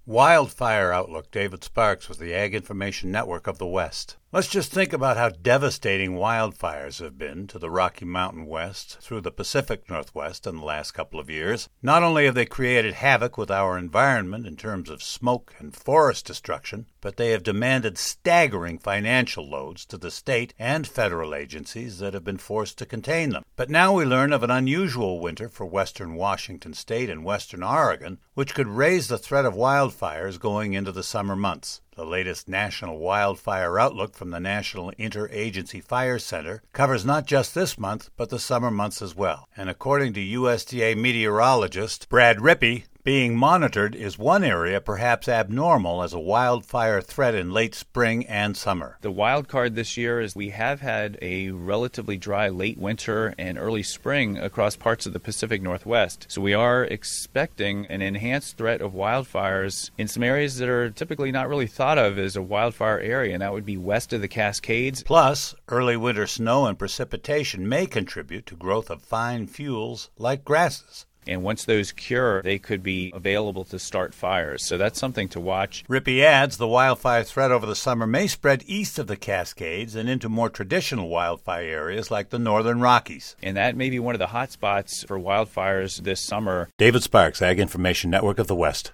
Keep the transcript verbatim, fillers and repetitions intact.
Wildfire Outlook, David Sparks with the Ag Information Network of the West. Let's just think about how devastating wildfires have been to the Rocky Mountain West through the Pacific Northwest in the last couple of years. Not only have they created havoc with our environment in terms of smoke and forest destruction, but they have demanded staggering financial loads to the state and federal agencies that have been forced to contain them. But now we learn of an unusual winter for western Washington state and western Oregon, which could raise the threat of wildfires going into the summer months. The latest National Wildfire Outlook from the National Interagency Fire Center covers not just this month, but the summer months as well. And according to U S D A meteorologist Brad Rippey, being monitored is one area perhaps abnormal as a wildfire threat in late spring and summer. The wild card this year is we have had a relatively dry late winter and early spring across parts of the Pacific Northwest. So we are expecting an enhanced threat of wildfires in some areas that are typically not really thought of as a wildfire area, and that would be west of the Cascades. Plus, early winter snow and precipitation may contribute to growth of fine fuels like grasses. And once those cure, they could be available to start fires. So that's something to watch. Rippey adds the wildfire threat over the summer may spread east of the Cascades and into more traditional wildfire areas like the northern Rockies. And that may be one of the hot spots for wildfires this summer. David Sparks, Ag Information Network of the West.